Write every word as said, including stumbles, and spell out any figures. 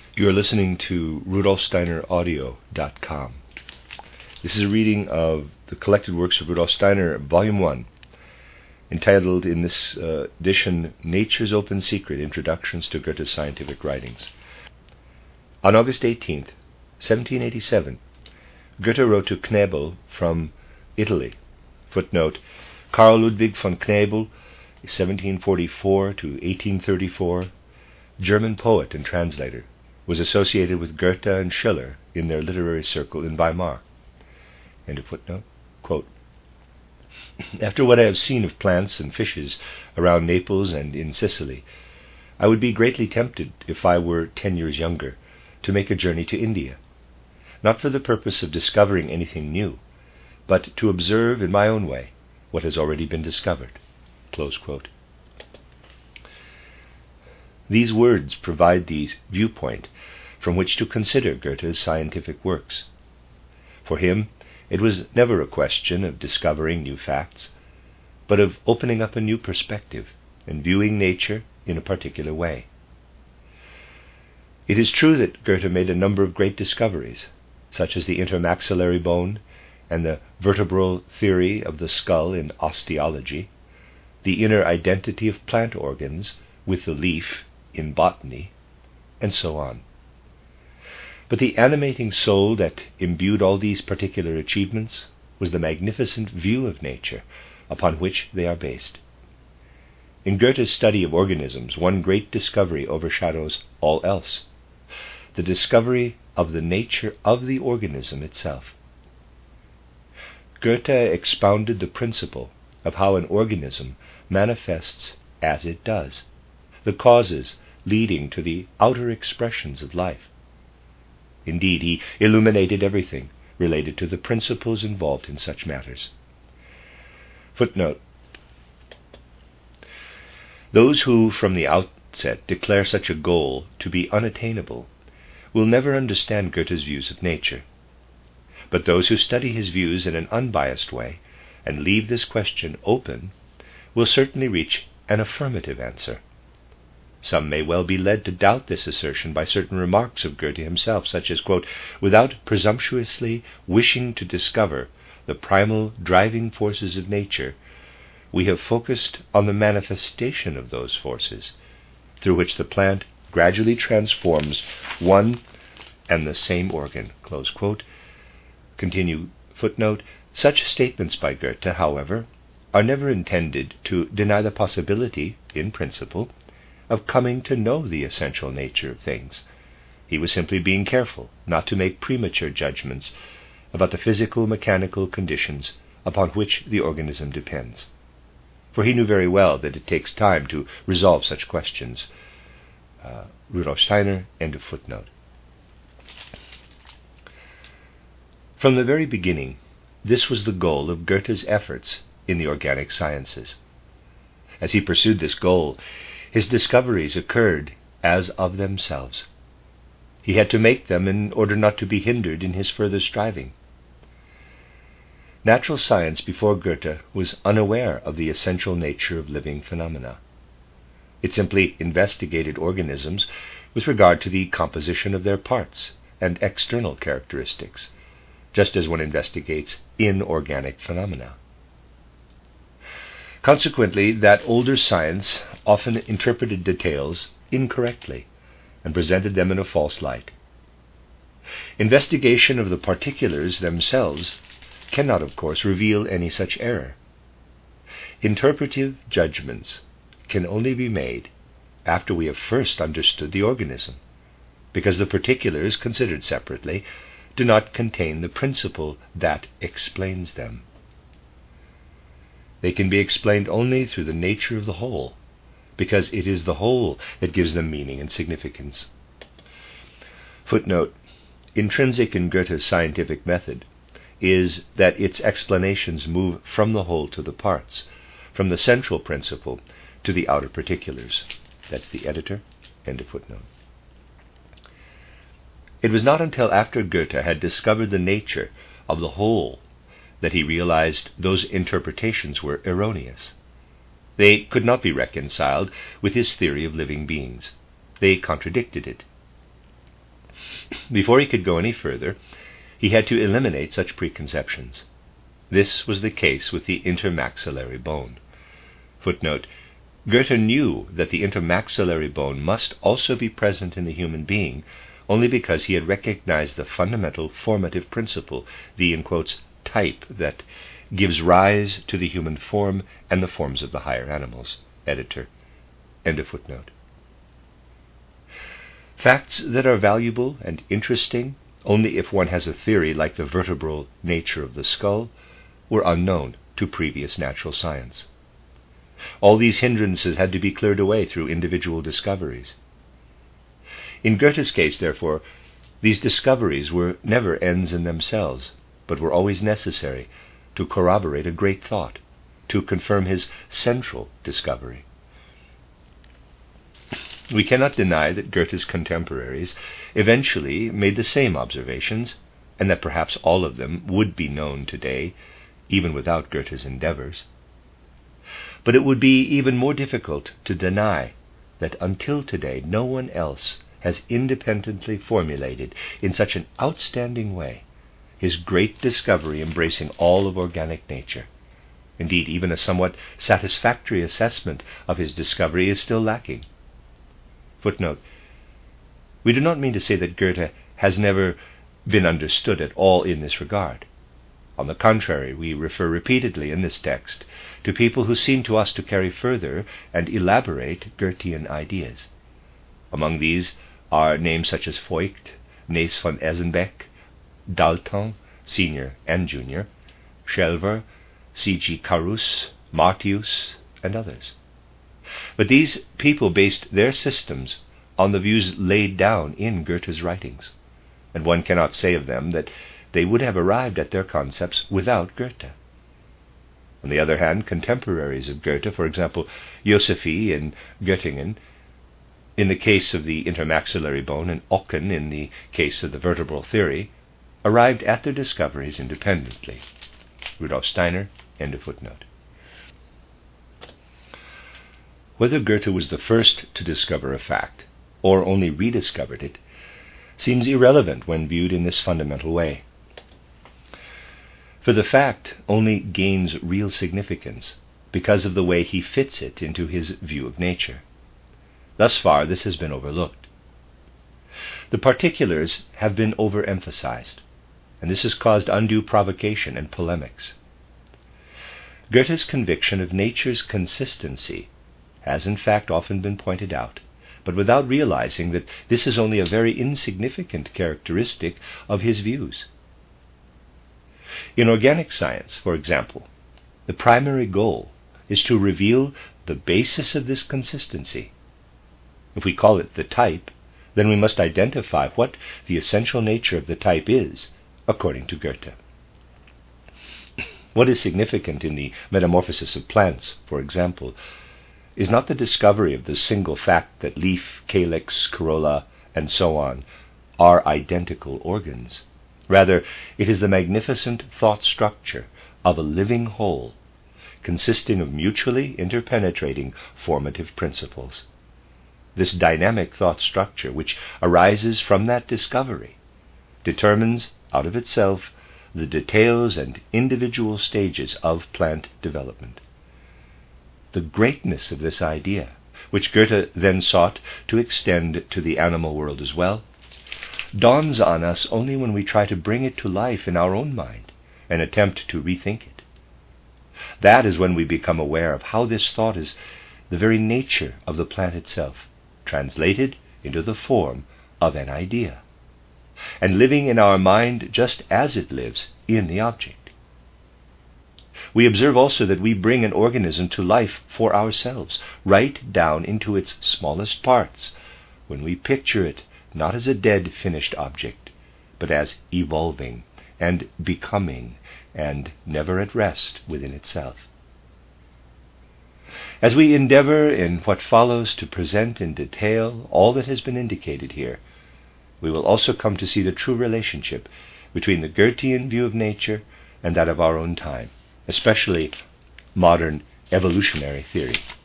You are listening to Rudolf Steiner Audio dot com. This is a reading of the collected works of Rudolf Steiner, Volume one, entitled in this uh, edition, Nature's Open Secret, Introductions to Goethe's Scientific Writings. On August eighteenth, seventeen eighty-seven, Goethe wrote to Knebel from Italy. Footnote, Carl Ludwig von Knebel, seventeen forty-four to eighteen thirty-four, German poet and translator, was associated with Goethe and Schiller in their literary circle in Weimar. End of footnote. Quote, After what I have seen of plants and fishes around Naples and in Sicily, I would be greatly tempted, if I were ten years younger, to make a journey to India, not for the purpose of discovering anything new, but to observe in my own way what has already been discovered. Close quote. These words provide the viewpoint from which to consider Goethe's scientific works. For him, it was never a question of discovering new facts, but of opening up a new perspective and viewing nature in a particular way. It is true that Goethe made a number of great discoveries, such as the intermaxillary bone and the vertebral theory of the skull in osteology, the inner identity of plant organs with the leaf in botany, and so on. But the animating soul that imbued all these particular achievements was the magnificent view of nature upon which they are based. In Goethe's study of organisms, one great discovery overshadows all else, the discovery of the nature of the organism itself. Goethe expounded the principle of how an organism manifests as it does, the causes leading to the outer expressions of life. Indeed, he illuminated everything related to the principles involved in such matters. Footnote, Those who from the outset declare such a goal to be unattainable will never understand Goethe's views of nature. But those who study his views in an unbiased way and leave this question open will certainly reach an affirmative answer. Some may well be led to doubt this assertion by certain remarks of Goethe himself, such as, quote, without presumptuously wishing to discover the primal driving forces of nature, we have focused on the manifestation of those forces, through which the plant gradually transforms one and the same organ, close quote. Continue footnote, Such statements by Goethe, however, are never intended to deny the possibility, in principle, of coming to know the essential nature of things. He was simply being careful not to make premature judgments about the physical, mechanical conditions upon which the organism depends. For he knew very well that it takes time to resolve such questions. Uh, Rudolf Steiner, end of footnote. From the very beginning, this was the goal of Goethe's efforts in the organic sciences. As he pursued this goal, his discoveries occurred as of themselves. He had to make them in order not to be hindered in his further striving. Natural science before Goethe was unaware of the essential nature of living phenomena. It simply investigated organisms with regard to the composition of their parts and external characteristics, just as one investigates inorganic phenomena. Consequently, that older science often interpreted details incorrectly and presented them in a false light. Investigation of the particulars themselves cannot, of course, reveal any such error. Interpretive judgments can only be made after we have first understood the organism, because the particulars, considered separately, do not contain the principle that explains them. They can be explained only through the nature of the whole, because it is the whole that gives them meaning and significance. Footnote, Intrinsic in Goethe's scientific method is that its explanations move from the whole to the parts, from the central principle to the outer particulars. That's the editor, end of footnote. It was not until after Goethe had discovered the nature of the whole that he realized those interpretations were erroneous. They could not be reconciled with his theory of living beings. They contradicted it. Before he could go any further, he had to eliminate such preconceptions. This was the case with the intermaxillary bone. Footnote: Goethe knew that the intermaxillary bone must also be present in the human being only because he had recognized the fundamental formative principle, the, in quotes, type that gives rise to the human form and the forms of the higher animals. Editor. End of footnote. Facts that are valuable and interesting only if one has a theory like the vertebral nature of the skull were unknown to previous natural science. All these hindrances had to be cleared away through individual discoveries. In Goethe's case, therefore, these discoveries were never ends in themselves, but were always necessary to corroborate a great thought, to confirm his central discovery. We cannot deny that Goethe's contemporaries eventually made the same observations, and that perhaps all of them would be known today, even without Goethe's endeavors. But it would be even more difficult to deny that until today no one else has independently formulated in such an outstanding way his great discovery embracing all of organic nature. Indeed, even a somewhat satisfactory assessment of his discovery is still lacking. Footnote: we do not mean to say that Goethe has never been understood at all in this regard. On the contrary, we refer repeatedly in this text to people who seem to us to carry further and elaborate Goethean ideas. Among these are names such as Voigt, Naes von Esenbeck, Dalton, senior and junior, Schelver, C G Carus, Martius, and others. But these people based their systems on the views laid down in Goethe's writings, and one cannot say of them that they would have arrived at their concepts without Goethe. On the other hand, contemporaries of Goethe, for example, Josephi in Göttingen, in the case of the intermaxillary bone, and Ocken in the case of the vertebral theory, arrived at their discoveries independently. Rudolf Steiner, end of footnote. Whether Goethe was the first to discover a fact, or only rediscovered it, seems irrelevant when viewed in this fundamental way. For the fact only gains real significance because of the way he fits it into his view of nature. Thus far, this has been overlooked. The particulars have been overemphasized, and this has caused undue provocation and polemics. Goethe's conviction of nature's consistency has in fact often been pointed out, but without realizing that this is only a very insignificant characteristic of his views. In organic science, for example, the primary goal is to reveal the basis of this consistency. If we call it the type, then we must identify what the essential nature of the type is, according to Goethe. What is significant in the metamorphosis of plants, for example, is not the discovery of the single fact that leaf, calyx, corolla, and so on are identical organs. Rather, it is the magnificent thought structure of a living whole, consisting of mutually interpenetrating formative principles. This dynamic thought structure, which arises from that discovery, determines out of itself the details and individual stages of plant development. The greatness of this idea, which Goethe then sought to extend to the animal world as well, dawns on us only when we try to bring it to life in our own mind and attempt to rethink it. That is when we become aware of how this thought is the very nature of the plant itself, translated into the form of an idea, and living in our mind just as it lives in the object. We observe also that we bring an organism to life for ourselves, right down into its smallest parts, when we picture it not as a dead, finished object, but as evolving and becoming and never at rest within itself. As we endeavor in what follows to present in detail all that has been indicated here, we will also come to see the true relationship between the Goethean view of nature and that of our own time, especially modern evolutionary theory.